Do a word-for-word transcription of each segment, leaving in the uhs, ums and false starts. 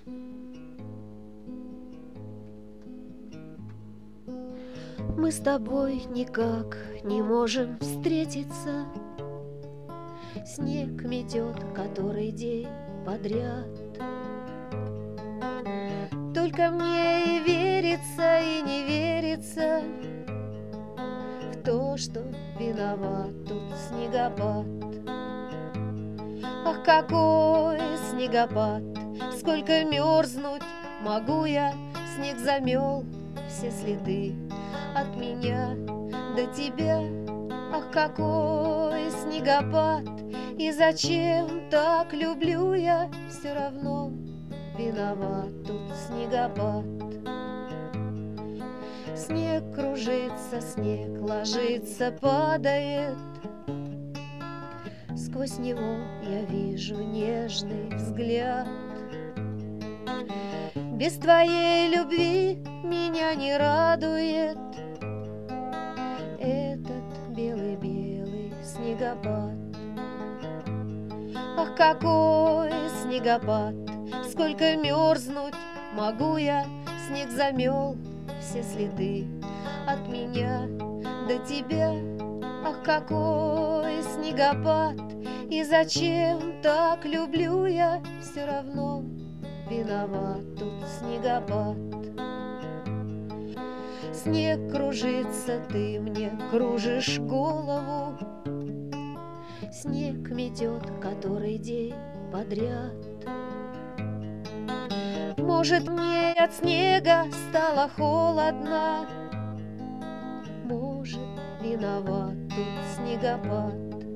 Мы с тобой никак не можем встретиться. Снег метет который день подряд. Только мне и верится, и не верится в то, что виноват тут снегопад. Ах, какой снегопад! Сколько мерзнуть могу я! Снег замел все следы от меня до тебя. Ах, какой снегопад! И зачем так люблю я? Все равно виноват тут снегопад. Снег кружится, снег ложится, падает. Сквозь него я вижу нежный взгляд. Без твоей любви меня не радует этот белый-белый снегопад. Ах, какой снегопад! Сколько мерзнуть могу я! Снег замел все следы от меня до тебя. Ах, какой снегопад! И зачем так люблю я? Все равно виноват тут снегопад. Снег кружится, ты мне кружишь голову. Снег метет который день подряд. Может, мне от снега стало холодно, может, виноват тут снегопад.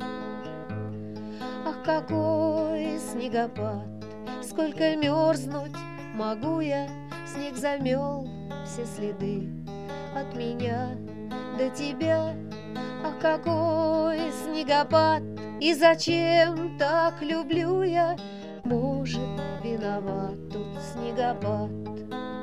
Ах, какой снегопад! Сколько мерзнуть могу я! Снег замел все следы от меня до тебя. Ах, какой снегопад! И зачем так люблю я? Может, виноват тут снегопад.